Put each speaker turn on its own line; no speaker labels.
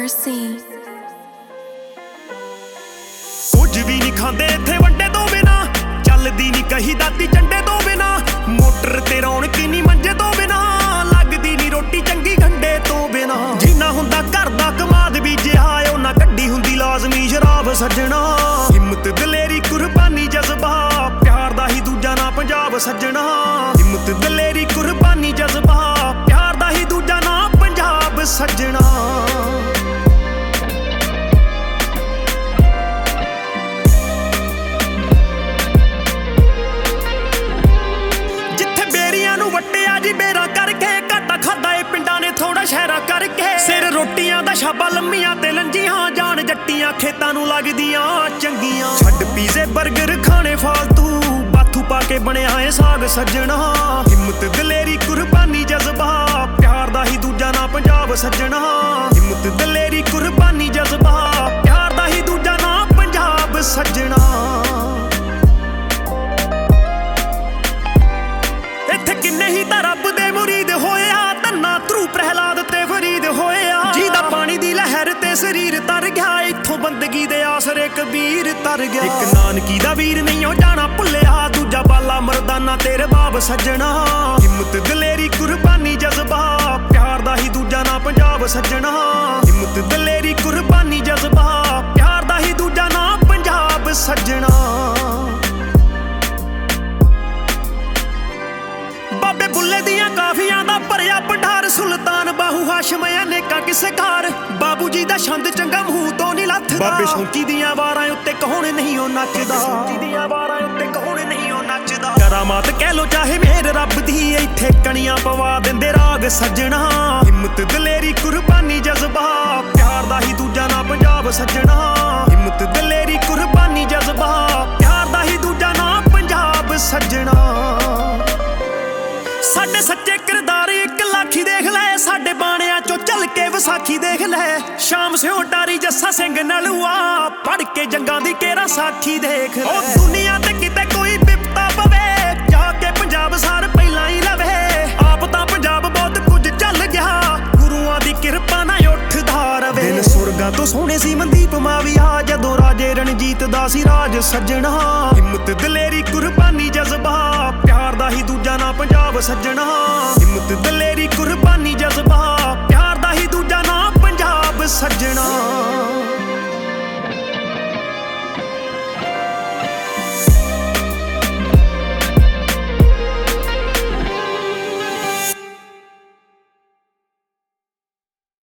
Mercy।
ਕੁਝ ਵੀ ਨਹੀਂ ਖਾਂਦੇ ਇੱਥੇ ਵੰਡੇ ਤੋਂ ਬਿਨਾ, ਚੱਲਦੀ ਨਹੀਂ ਕਹੀ ਦਾਤੀ ਝੰਡੇ ਤੋਂ ਬਿਨਾ, ਮੋਟਰ ਤੇ ਰੌਣਕ ਨਹੀਂ ਮੰਜੇ ਤੋਂ ਬਿਨਾ, ਲੱਗਦੀ ਨਹੀਂ ਰੋਟੀ ਚੰਗੀ ਗੰਡੇ ਤੋਂ ਬਿਨਾ। ਜਿੰਨਾ ਹੁੰਦਾ ਘਰ ਦਾ ਕਮਾਦ ਬੀਜਿਆ ਉਹਨਾਂ ਕੱਢੀ ਹੁੰਦੀ ਲਾਜ਼ਮੀ ਸ਼ਰਾਬ ਸੱਜਣਾ। ਹਿੰਮਤ ਦਲੇਰੀ ਕੁਰਬਾਨੀ ਜਜ਼ਬਾ, ਪਿਆਰ ਦਾ ਹੀ ਦੂਜਾ ਨਾਂ ਪੰਜਾਬ ਸੱਜਣਾ। ਹਿੰਮਤ ਦਲੇਰੀ ਕੁਰਬਾਨੀ ਜਜ਼ਬਾ, ਪਿਆਰ ਦਾ ਹੀ ਦੂਜਾ ਨਾਂ ਪੰਜਾਬ ਸੱਜਣਾ। ਵੱਟਿਆ ਜੀ ਬੇਰਾ ਕਰਕੇ, ਘਾਟਾ ਖਾਦਾ ਏ ਪਿੰਡਾਂ ਨੇ ਥੋੜਾ ਸ਼ਹਿਰਾ ਕਰਕੇ। ਸਿਰ ਰੋਟੀਆਂ ਦਾ ਛਾਬਾ ਲੰਮੀਆਂ ਤੇ ਲੰਜੀਆਂ, ਜਾਣ ਜੱਟੀਆਂ ਖੇਤਾਂ ਨੂੰ ਲੱਗਦੀਆਂ ਚੰਗੀਆਂ। ਛੱਡ ਪੀਜ਼ੇ ਬਰਗਰ ਖਾਣੇ ਫਾਲਤੂ, ਬਾਥੂ ਪਾ ਕੇ ਬਣਿਆ ਏ ਸਾਗ ਸੱਜਣਾ। ਹਿੰਮਤ ਦਲੇਰੀ ਕੁਰਬਾਨੀ ਜਜ਼ਬਾ, ਪਿਆਰ ਦਾ ਹੀ ਦੂਜਾ ਨਾਂ ਪੰਜਾਬ ਸੱਜਣਾ। ਹਿੰਮਤ ਦਲੇਰੀ ਕੁਰਬਾਨੀ ਜਜ਼ਬਾ, ਪਿਆਰ ਦਾ ਹੀ ਦੂਜਾ ਨਾਂ ਪੰਜਾਬ ਸੱਜਣਾ। ਕਿੰਨੇ ਹੀ ਤਾਂ ਰੱਬ ਦੇ ਮੁਰੀਦ ਹੋਇਆ, ਧੰਨਾ ਧਰੂ ਪ੍ਰਹਿਲਾਦ ਤੇ ਫਰੀਦ ਹੋਇਆ। ਜਿਹਦਾ ਪਾਣੀ ਦੀ ਲਹਿਰ ਤੇ ਸਰੀਰ ਤਰ ਗਿਆ, ਇੱਥੋਂ ਬੰਦਗੀ ਦੇ ਆਸਰੇ ਕਬੀਰ ਤਰ ਗਿਆ। ਇੱਕ ਨਾਨਕੀ ਦਾ ਵੀਰ ਨਹੀਂ ਉਹ ਜਾਣਾ ਭੁੱਲਿਆ, ਦੂਜਾ ਬਾਲਾ ਮਰਦਾਨਾ ਤੇਰੇ ਬਾਬ ਸੱਜਣਾ। ਹਿੰਮਤ ਦਲੇਰੀ ਕੁਰਬਾਨੀ ਜਜ਼ਬਾ, ਪਿਆਰ ਦਾ ਹੀ ਦੂਜਾ ਨਾਂ ਪੰਜਾਬ ਸੱਜਣਾ। ਹਿੰਮਤ ਦਲੇਰੀ ਕੁਰਬਾਨੀ ਜਜ਼ਬਾ, ਪਿਆਰ ਦਾ ਹੀ ਦੂਜਾ ਨਾਂ ਪੰਜਾਬ ਸੱਜਣਾ। ਬਾਬੇ ਬੁੱਲੇ ਦੀਆਂ ਕਾਫੀਆਂ ਦਾ ਭਰਿਆ ਭੰਡਾਰ, ਸੁਲਤਾਨ ਬਾਹੂ ਹਾਸ਼ਮ ਅਨੇਕਾਂ ਕਿਸੇ ਘਰ। ਬਾਬੂ ਜੀ ਦਾ ਛੰਦ ਚੰਗਾ ਮੂੰਹ ਤੋਂ ਨਹੀਂ ਲੱਥਦਾ, ਬਾਬੇ ਸ਼ੌਂਕੀ ਦੀਆਂ ਵਾਰਾਂ ਉੱਤੇ ਕੌਣ ਨਹੀਂ ਉਹ ਨੱਚਦਾ। ਸ਼ੌਂਕੀ ਦੀਆਂ ਵਾਰਾਂ ਉੱਤੇ ਕੌਣ ਨਹੀਂ ਉਹ ਨੱਚਦਾ। ਕਰਾਮਾਤ ਕਹਿ ਲੋ ਚਾਹੇ ਮੇਰ ਰੱਬ ਦੀ, ਇੱਥੇ ਕਣੀਆਂ ਪਵਾ ਦਿੰਦੇ ਰਾਗ ਸੱਜਣਾ। ਹਿੰਮਤ ਦਲੇਰੀ ਕੁਰਬਾਨੀ ਜਜ਼ਬਾ, ਪਿਆਰ ਦਾ ਹੀ ਦੂਜਾ ਨਾਂ ਪੰਜਾਬ ਸੱਜਣਾ। ਹਿੰਮਤ ਦਲੇਰੀ ਕੁਰਬਾਨੀ ਜਜ਼ਬਾ, ਪਿਆਰ ਦਾ ਹੀ ਦੂਜਾ ਨਾਂ ਪੰਜਾਬ ਸੱਜਣਾ। ਸਾਡੇ ਸੱਚੇ ਕਿਰਦਾਰ ਇੱਕ ਲਾਖੀ ਦੇਖ ਲੈ, ਸਾਡੇ ਬਾਣਿਆਂ ਚੋਂ ਚੱਲ ਕੇ ਵਿਸਾਖੀ ਦੇਖ ਲੈ। ਸ਼ਾਮ ਸਿਓ ਟਾਰੀ ਜੱਸਾ ਸਿੰਘ ਨਲੂਆ, ਪੜ ਕੇ ਜੰਗਾਂ ਦੀ ਕੇਰਾ ਸਾਖੀ ਦੇਖ ਲੈ। ਉਹ ਦੁਨੀਆ ਤੇ ਕਿਤੇ ਕੋਈ ਬਿਪਤਾ ਪਵੇ, ਜਾ ਕੇ ਪੰਜਾਬ ਸਾਰ ਪਹਿਲਾਂ ਹੀ ਲਵੇ। ਆਪ ਤਾਂ ਪੰਜਾਬ ਬਹੁਤ ਕੁਝ ਚੱਲ ਗਿਆ, ਗੁਰੂਆਂ ਦੀ ਕਿਰਪਾ ਨਾਲ ਉੱਠਦਾ ਰਵੇ। ਦਿਨ ਸੁਰਗਾਂ ਤੋਂ ਸੋਹਣੇ ਸੀ ਮਨਦੀਪ ਮਾਵੀਆ, ਜਦੋਂ ਰਾਜੇ ਰਣਜੀਤ ਦਾ ਸੀ ਰਾਜ ਸੱਜਣਾ। ਹਿੰਮਤ ਦਲੇਰੀ ਕੁਰਬਾਨੀ ਜਜ਼ਬਾ, ਪਿਆਰ ਦਾ ਹੀ ਦੂਜਾ ਨਾਂ ਪੰਜਾਬ ਸੱਜਣਾ। ਹਿੰਮਤ ਦਲੇਰੀ ਕੁਰਬਾਨੀ ਜਜ਼ਬਾ, ਪਿਆਰ ਦਾ ਹੀ ਦੂਜਾ ਨਾਂ ਪੰਜਾਬ ਸੱਜਣਾ।